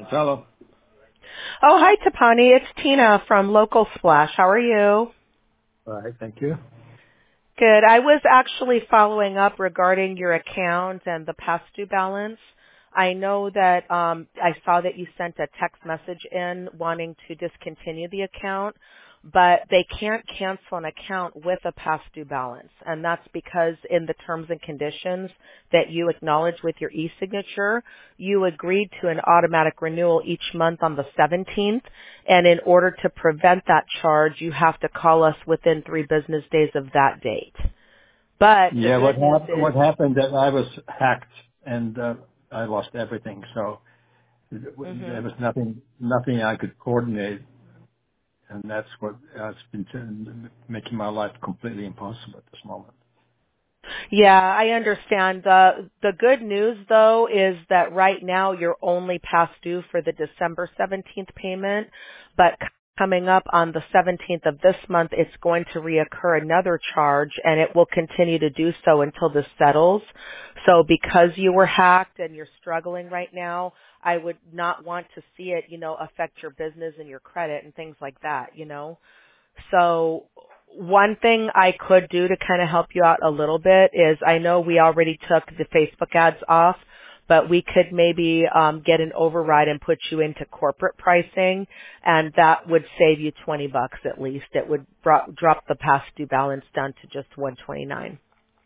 Hello. Oh, hi, Tapani. It's Tina from Local Splash. How are you? All right, thank you. Good. I was actually following up regarding your account and the past due balance. I know that I saw that you sent a text message in wanting to discontinue the account, but they can't cancel an account with a past due balance. And that's because in the terms and conditions that you acknowledge with your e-signature, you agreed to an automatic renewal each month on the 17th. And in order to prevent that charge, you have to call us within 3 business days of that date. But the Yeah, good news what is, happened that I was hacked and I lost everything. So hmm there was nothing I could coordinate, and that's what has been making my life completely impossible at this moment. yeah, I understand. The good news though is that right now you're only past due for the December 17th payment, but coming up on the 17th of this month, it's going to reoccur another charge, and it will continue to do so until this settles. So because you were hacked and you're struggling right now, I would not want to see it, affect your business and your credit and things like that. So one thing I could do to kind of help you out a little bit is I know we already took the Facebook ads off, but we could maybe get an override and put you into corporate pricing, and that would save you $20 at least. It would drop the past due balance down to just 129.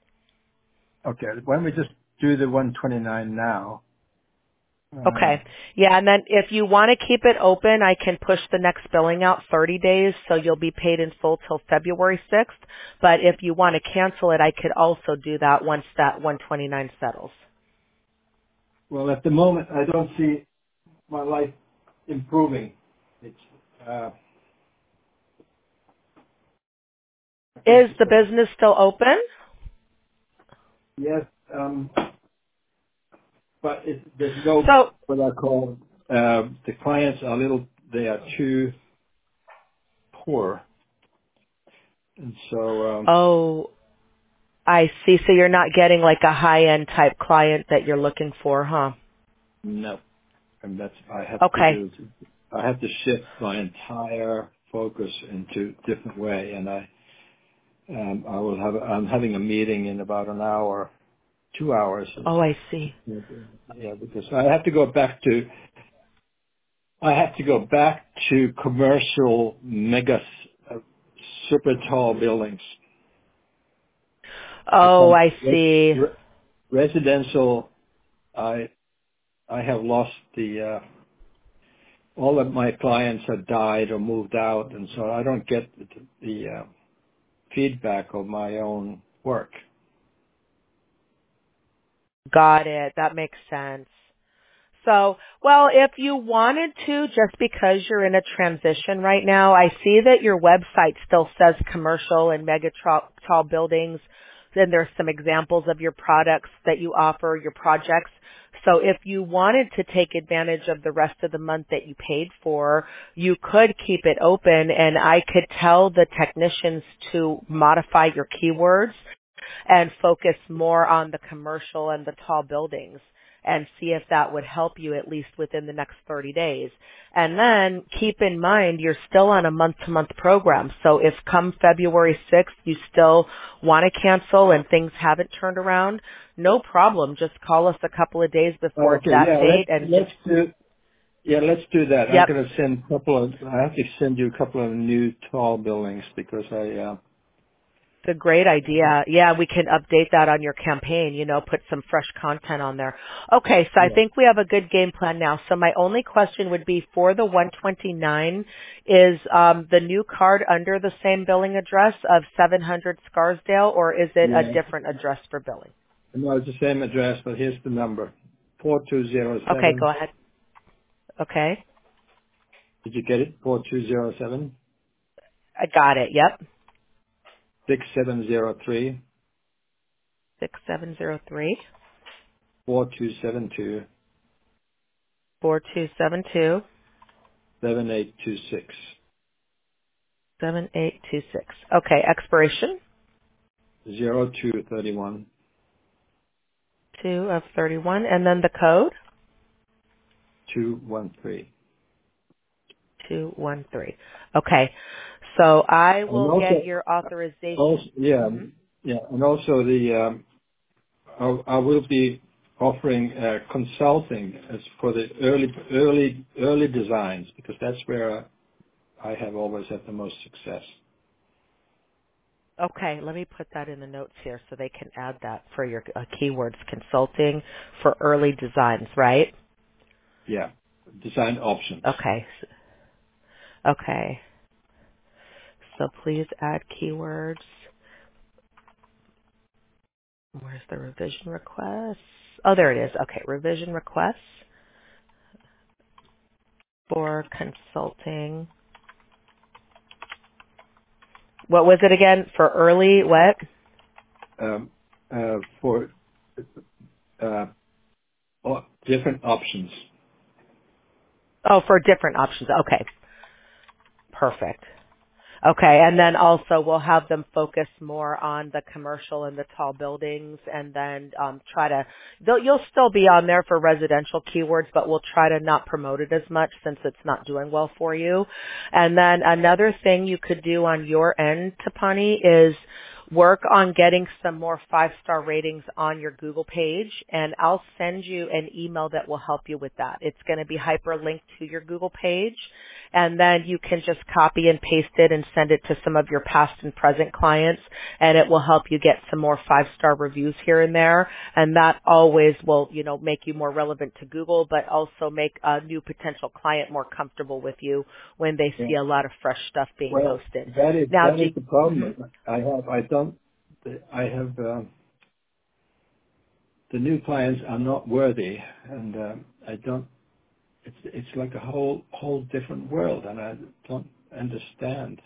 Okay, why don't we just do the 129 now? Okay. Yeah, and then if you want to keep it open, I can push the next billing out 30 days, so you'll be paid in full till February 6th. But if you want to cancel it, I could also do that once that 129 settles. Well, at the moment, I don't see my life improving. It's uh, I think Is the business still open? yes. But there's no So, what I call the clients are they are too poor, and so oh, I see. So you're not getting like a high-end type client that you're looking for, huh? no, and that's Okay. I have to shift my entire focus into a different way, and I'm having a meeting in about an hour, 2 hours, Oh, I see. yeah, because I have to go back to commercial mega super tall buildings. Oh, Because I see. residential, I have lost all of my clients have died or moved out, and so I don't get the feedback of my own work. Got it. That makes sense. So, well, if you wanted to, just because you're in a transition right now, I see that your website still says commercial and mega tall buildings. Then there's some examples of your products that you offer, your projects. So if you wanted to take advantage of the rest of the month that you paid for, you could keep it open, and I could tell the technicians to modify your keywords and focus more on the commercial and the tall buildings and see if that would help you at least within the next 30 days. And then keep in mind you're still on a month-to-month program. So if come February 6th you still want to cancel and things haven't turned around, no problem. Just call us a couple of days before Okay, that yeah, date and just, let's do that. I'm yep. going to I have to send you a couple of new tall buildings because It's a great idea. Yeah, we can update that on your campaign, put some fresh content on there. Okay, so I yeah, think we have a good game plan now. So my only question would be for the 129, is the new card under the same billing address of 700 Scarsdale, or is it a yeah. different address for billing? No, it's the same address, but here's the number. Okay, 4207. go ahead. Okay, Did you get it? 4207 I got it. Yep, 6703 6703 4272 4272 7826 7826. Okay, expiration 0231 2 of 31, and then the code. 213. 213. Okay. So I And will get your authorization. yeah, hmm and also I will be offering consulting as for the early designs, because that's where I have always had the most success. Okay, let me put that in the notes here so they can add that for your keywords consulting for early designs, right? Yeah, design options. Okay. Okay. So please add keywords. Where's the revision request? Oh, there it is. Okay, revision requests for consulting. What was it again? For early what? For uh, different options. Oh, for different options. Okay, perfect. Okay, and then also we'll have them focus more on the commercial and the tall buildings, and then you'll still be on there for residential keywords, but we'll try to not promote it as much since it's not doing well for you. And then another thing you could do on your end, Tapani, is work on getting some more 5-star ratings on your Google page, and I'll send you an email that will help you with that. It's going to be hyperlinked to your Google page, and then you can just copy and paste it and send it to some of your past and present clients, and it will help you get some more 5-star reviews here and there, and that always will, make you more relevant to Google, but also make a new potential client more comfortable with you when they Yeah. see a lot of fresh stuff being Well, posted. that Now, is the mhm. problem. I have the new clients are not worthy, and I don't. It's like a whole different world, and I don't understand.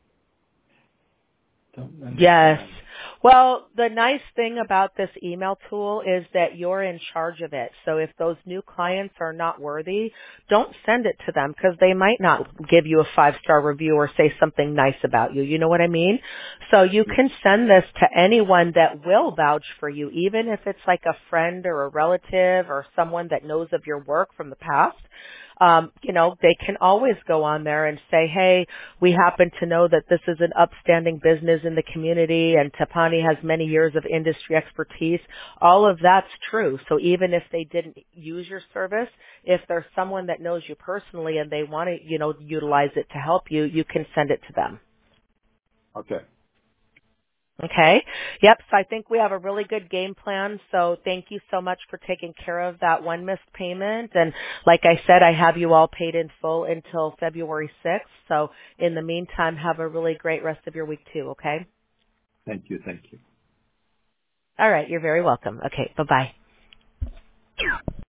Don't Yes. understand. Well, the nice thing about this email tool is that you're in charge of it. So if those new clients are not worthy, don't send it to them because they might not give you a 5-star review or say something nice about you. You know what I mean? So you Yeah. can send this to anyone that will vouch for you, even if it's like a friend or a relative or someone that knows of your work from the past. They can always go on there and say, hey, we happen to know that this is an upstanding business in the community and Tapani has many years of industry expertise. All of that's true. So even if they didn't use your service, if there's someone that knows you personally and they want to, utilize it to help you, you can send it to them. Okay. Okay. Yep. So I think we have a really good game plan. So thank you so much for taking care of that one missed payment. And like I said, I have you all paid in full until February 6th. So in the meantime, have a really great rest of your week too. Okay. Thank you. Thank you. All right. You're very welcome. Okay. Bye bye.